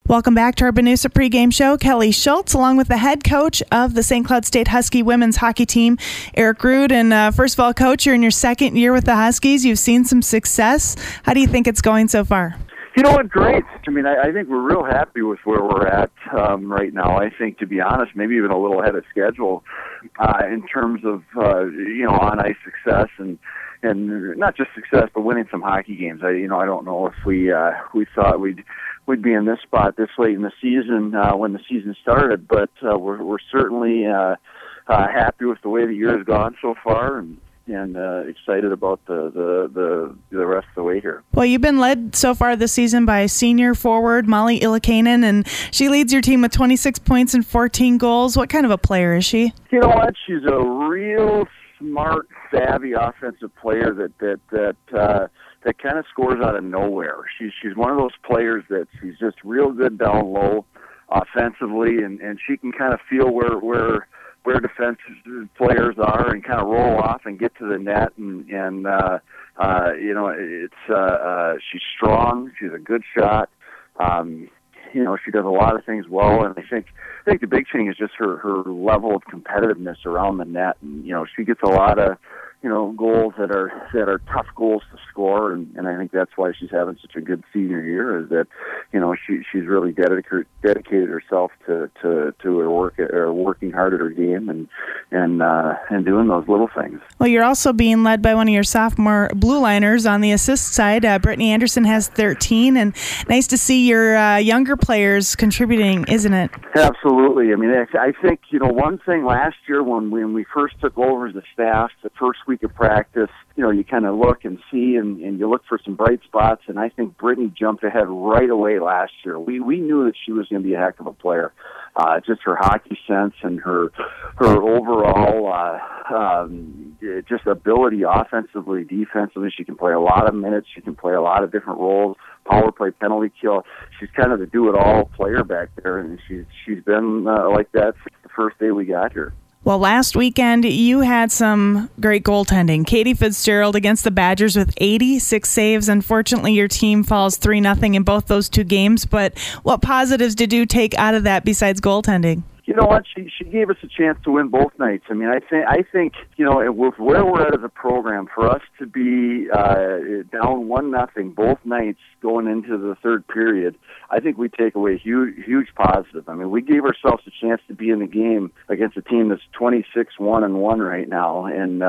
Welcome back to our Banusa pregame show. Kelly Schultz, along with the head coach of the St. Cloud State Husky women's hockey team, Eric Rude. And first of all, Coach, you're in your second year with the Huskies. You've seen some success. How do you think it's going so far? You know what, great. I mean, I think we're real happy with where we're at right now. I think, to be honest, maybe even a little ahead of schedule in terms of, on-ice success and not just success, but winning some hockey games. I don't know if we thought we'd be in this spot this late in the season when the season started, but we're certainly happy with the way the year has gone so far, and excited about the rest of the way here. Well, you've been led so far this season by senior forward Molly Ilikainen, and she leads your team with 26 points and 14 goals. What kind of a player is she? You know what? She's a real smart, savvy offensive player that kind of scores out of nowhere. She's one of those players that she's just real good down low offensively, and she can kind of feel where defensive players are and kind of roll off and get to the net, and she's strong. She's a good shot. She does a lot of things well, and I think the big thing is just her level of competitiveness around the net. And she gets a lot of goals that are tough goals to score, and I think that's why she's having such a good senior year. Is that she's really dedicated herself to her work, or working hard at her game, and doing those little things. Well, you're also being led by one of your sophomore blue liners on the assist side. Brittany Anderson has 13, and nice to see your younger players contributing, isn't it? Absolutely. I mean, I think one thing last year when we first took over as a staff, the first week of practice, you kind of look and see, and you look for some bright spots, and I think Brittany jumped ahead right away last year. We knew that she was going to be a heck of a player. Just her hockey sense and her overall just ability offensively, defensively. She can play a lot of minutes. She can play a lot of different roles. Power play, penalty kill. She's kind of the do-it-all player back there, and she's been like that since the first day we got here. Well, last weekend, you had some great goaltending. Katie Fitzgerald against the Badgers with 86 saves. Unfortunately, your team falls 3-0 in both those two games. But what positives did you take out of that besides goaltending? You know what? She gave us a chance to win both nights. I mean, I think with where we're at as a program, for us to be down 1-0 both nights going into the third period, I think we take away huge positive. I mean, we gave ourselves a chance to be in the game against a team that's 26-1-1 right now, and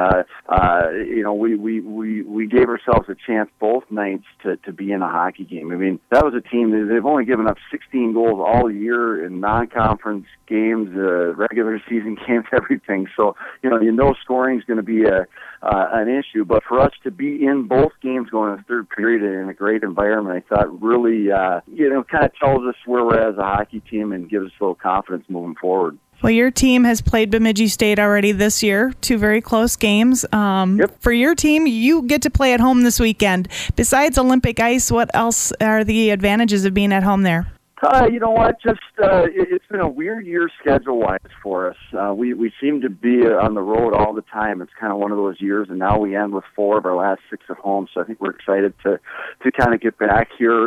we gave ourselves a chance both nights to be in a hockey game. I mean, that was a team that they've only given up 16 goals all year in non-conference games, regular season games, everything. So scoring is going to be an issue. But for us to be in both games going in the third period in a great environment, I thought really kind of tells us where we're at as a hockey team and gives us a little confidence moving forward. Well, your team has played Bemidji State already this year, 2 very close games. Yep. For your team, you get to play at home this weekend. Besides Olympic ice, what else are the advantages of being at home there? You know what? It's been a weird year schedule-wise for us. We seem to be on the road all the time. It's kind of one of those years, and now we end with 4 of our last 6 at home. So I think we're excited to kind of get back here.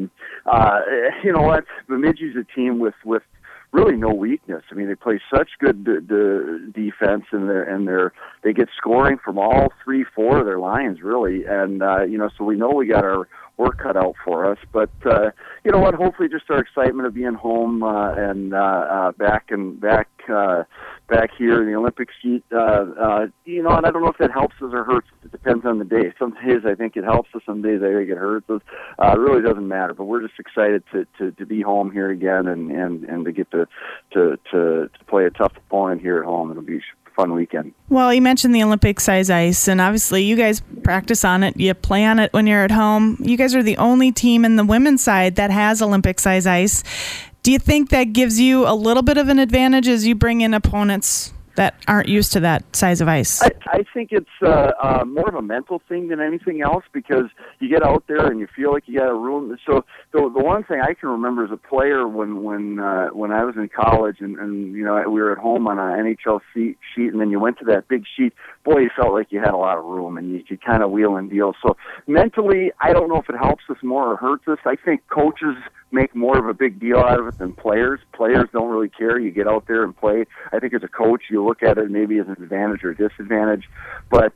You know what? Bemidji's a team with really no weakness. I mean, they play such good defense, and they get scoring from all 3-4 of their lines, really. And so we know we got our work cut out for us. But you know what? Hopefully, just our excitement of being home and back here in the Olympic seat. And I don't know if that helps us or hurts. It depends on the day. Some days I think it helps us. Some days I think it hurts us. It really doesn't matter. But we're just excited to be home here again and to get to play a tough opponent here at home. It'll be a fun weekend. Well, you mentioned the Olympic size ice, and obviously you guys practice on it. You play on it when you're at home. You guys are the only team in the women's side that has Olympic size ice. Do you think that gives you a little bit of an advantage as you bring in opponents that aren't used to that size of ice? I think it's more of a mental thing than anything else, because you get out there and you feel like you got a room. So the one thing I can remember as a player when I was in college and we were at home on an NHL sheet, and then you went to that big sheet, boy, you felt like you had a lot of room and you could kind of wheel and deal. So mentally, I don't know if it helps us more or hurts us. I think coaches make more of a big deal out of it than players. Players don't really care. You get out there and play. I think as a coach, you look at it maybe as an advantage or a disadvantage. But,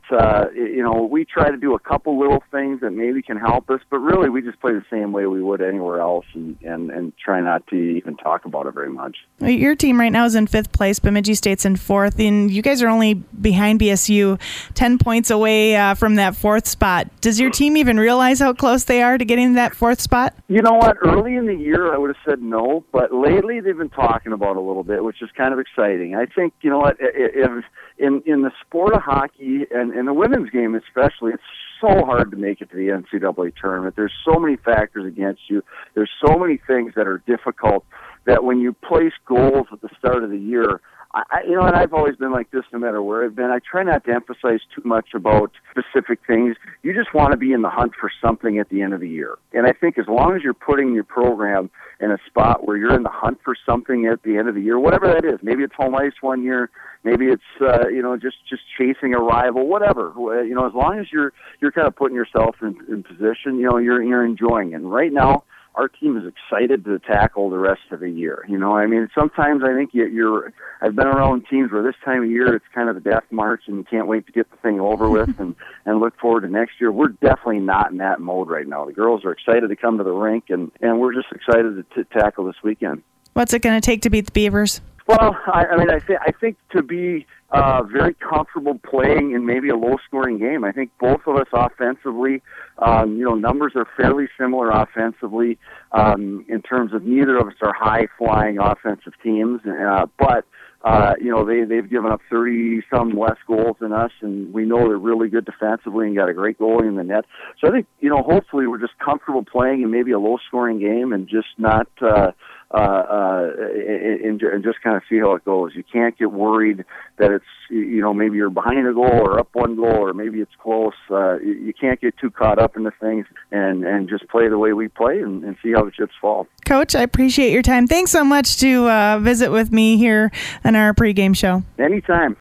we try to do a couple little things that maybe can help us, but really we just play the same way we would anywhere else and try not to even talk about it very much. Your team right now is in 5th place. Bemidji State's in 4th, and you guys are only behind BSU 10 points away from that 4th spot. Does your team even realize how close they are to getting that 4th spot? You know what? Early in the year, I would have said no, but lately they've been talking about it a little bit, which is kind of exciting. I think, you know what, if in the sport of hockey and in the women's game especially, it's so hard to make it to the NCAA tournament. There's so many factors against you. There's so many things that are difficult that when you place goals at the start of the year, and I've always been like this no matter where I've been. I try not to emphasize too much about specific things. You just want to be in the hunt for something at the end of the year. And I think as long as you're putting your program in a spot where you're in the hunt for something at the end of the year, whatever that is, maybe it's home ice one year, maybe it's just chasing a rival, whatever. As long as you're kind of putting yourself in position, you're enjoying it. And right now, our team is excited to tackle the rest of the year. Sometimes I think I've been around teams where this time of year it's kind of the death march and you can't wait to get the thing over with and look forward to next year. We're definitely not in that mode right now. The girls are excited to come to the rink and we're just excited to tackle this weekend. What's it going to take to beat the Beavers? Well, I think to be very comfortable playing in maybe a low-scoring game. I think both of us offensively, numbers are fairly similar offensively in terms of neither of us are high-flying offensive teams, but they've given up 30-some less goals than us, and we know they're really good defensively and got a great goalie in the net. So I think, hopefully we're just comfortable playing in maybe a low-scoring game and just not and just kind of see how it goes. You can't get worried that it's, maybe you're behind a goal or up one goal or maybe it's close. You can't get too caught up in the things and just play the way we play and see how the chips fall. Coach, I appreciate your time. Thanks so much to visit with me here on our pregame show. Anytime.